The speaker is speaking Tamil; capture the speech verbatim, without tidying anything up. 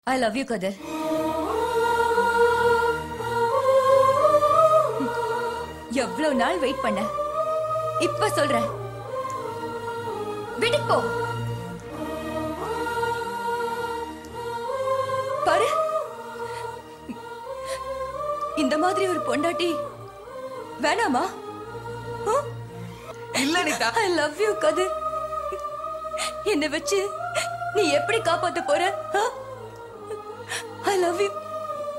I love you, Kadir. எவ்வளவு நாள் வெயிட் பண்ண, இப்ப சொல்றேன். வீட்டுக்கு போ. பாரு, இந்த மாதிரி ஒரு பொண்டாட்டி வேணாமா? இல்ல அனிதா. I love you, கதிர். என்னை வச்சு நீ எப்படி காப்பாத்த போற? I love you.